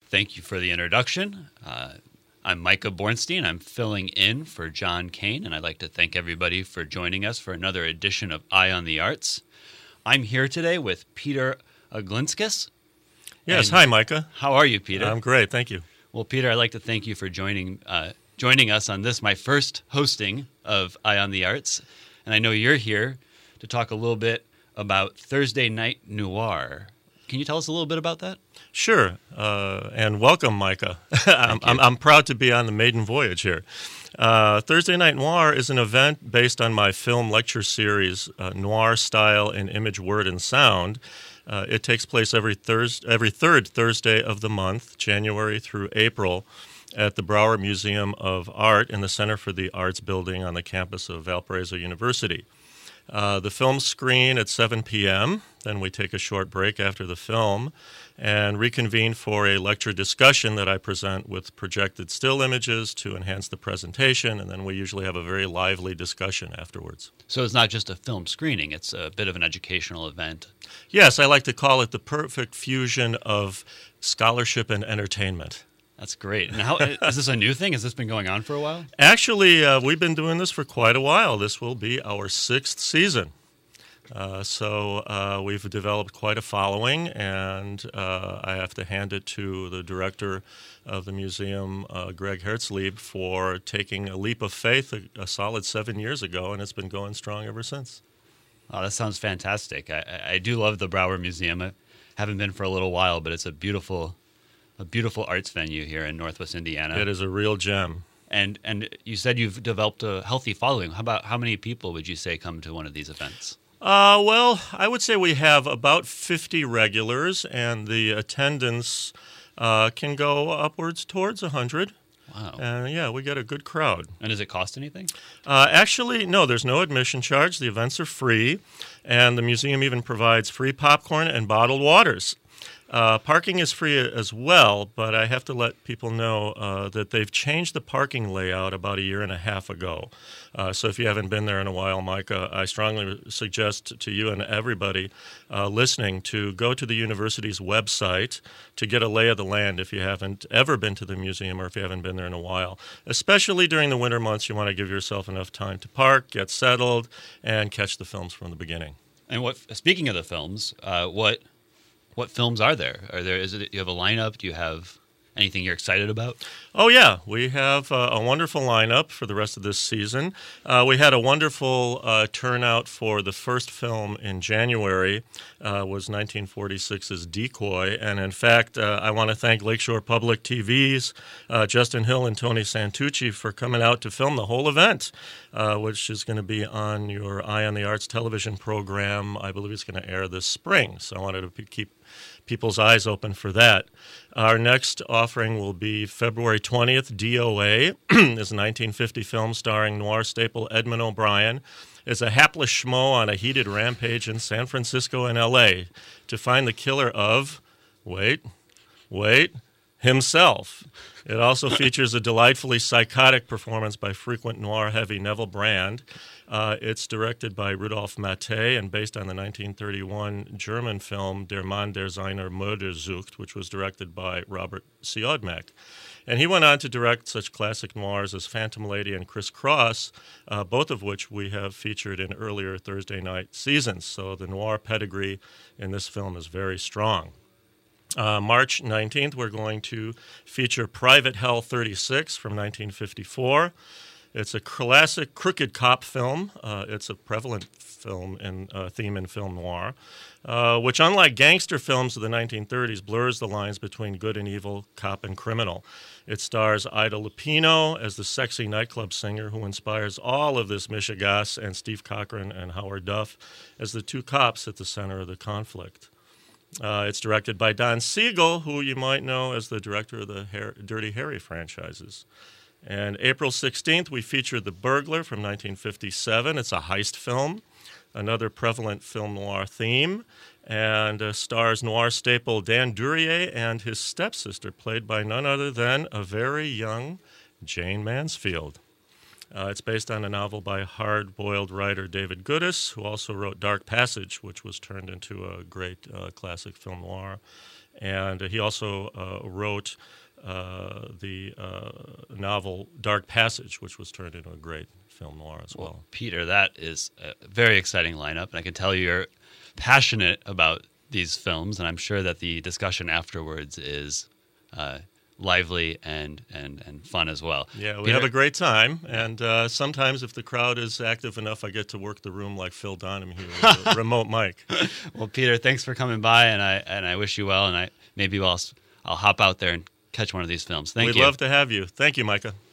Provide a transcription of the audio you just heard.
Thank you for the introduction. I'm Micah Bornstein. I'm filling in for John Kane, and I'd like to thank everybody for joining us for another edition of Eye on the Arts. I'm here today with Peter Aglinskis. Yes, hi, Micah. How are you, Peter? I'm great, thank you. Well, Peter, I'd like to thank you for joining us on this, my first hosting of Eye on the Arts. And I know you're here to talk a little bit about Thursday Night Noir. Can you tell us a little bit about that? Sure, and welcome, Micah. I'm proud to be on the maiden voyage here. Thursday Night Noir is an event based on my film lecture series, Noir Style in Image, Word, and Sound. It takes place every third Thursday of the month, January through April, at the Brauer Museum of Art in the Center for the Arts building on the campus of Valparaiso University. The films screen at 7 p.m., then we take a short break after the film and reconvene for a lecture discussion that I present with projected still images to enhance the presentation, and then we usually have a very lively discussion afterwards. So it's not just a film screening, it's a bit of an educational event. Yes, I like to call it the perfect fusion of scholarship and entertainment. That's great. And how is this a new thing? Has this been going on for a while? Actually, we've been doing this for quite a while. This will be our 6th season. So we've developed quite a following, and I have to hand it to the director of the museum, Greg Herzlieb, for taking a leap of faith a solid 7 years ago, and it's been going strong ever since. Oh, that sounds fantastic. I do love the Brauer Museum. I haven't been for a little while, but it's a beautiful arts venue here in Northwest Indiana. It is a real gem. And you said you've developed a healthy following. How many people would you say come to one of these events? Well, I would say we have about 50 regulars, and the attendance can go upwards towards 100. Wow. Yeah, we get a good crowd. And does it cost anything? Actually, no, there's no admission charge. The events are free, and the museum even provides free popcorn and bottled waters. Parking is free as well, but I have to let people know that they've changed the parking layout about a year and a half ago. So if you haven't been there in a while, Micah, I strongly suggest to you and everybody listening to go to the university's website to get a lay of the land if you haven't ever been to the museum or if you haven't been there in a while. Especially during the winter months, you want to give yourself enough time to park, get settled, and catch the films from the beginning. And speaking of the films, what films are there? Do you have a lineup? Do you have anything you're excited about? Oh, yeah. We have a wonderful lineup for the rest of this season. We had a wonderful turnout for the first film in January, was 1946's Decoy. And in fact, I want to thank Lakeshore Public TV's Justin Hill and Tony Santucci for coming out to film the whole event, which is going to be on your Eye on the Arts television program. I believe it's going to air this spring. So I wanted to keep people's eyes open for that. Our next offering will be February 20th, DOA, is a 1950 film starring noir staple Edmund O'Brien. It's a hapless schmo on a heated rampage in San Francisco and L.A. to find the killer of, himself. It also features a delightfully psychotic performance by frequent noir-heavy Neville Brand. It's directed by Rudolf Maté and based on the 1931 German film Der Mann, der seiner Mörder sucht, which was directed by Robert Siodmak. And he went on to direct such classic noirs as Phantom Lady and Criss Cross, both of which we have featured in earlier Thursday night seasons. So the noir pedigree in this film is very strong. March 19th, we're going to feature Private Hell 36 from 1954. It's a classic crooked cop film. It's a prevalent theme in film noir, which, unlike gangster films of the 1930s, blurs the lines between good and evil, cop and criminal. It stars Ida Lupino as the sexy nightclub singer who inspires all of this Michigas, and Steve Cochran and Howard Duff as the two cops at the center of the conflict. It's directed by Don Siegel, who you might know as the director of the Dirty Harry franchises. And April 16th, we featured The Burglar from 1957. It's a heist film, another prevalent film noir theme, and stars noir staple Dan Duryea and his stepsister, played by none other than a very young Jane Mansfield. It's based on a novel by hard-boiled writer David Goodis, who also wrote Dark Passage, which was turned into a great classic film noir. And he also wrote the novel Dark Passage, which was turned into a great film noir as well. Peter, that is a very exciting lineup, and I can tell you're passionate about these films, and I'm sure that the discussion afterwards is lively and fun as well. Yeah, we Peter, have a great time, and sometimes if the crowd is active enough, I get to work the room like Phil Donahue with a remote mic. Well, Peter, thanks for coming by, and I wish you well, and maybe I'll hop out there and catch one of these films. Thank you. We'd love to have you. Thank you, Micah.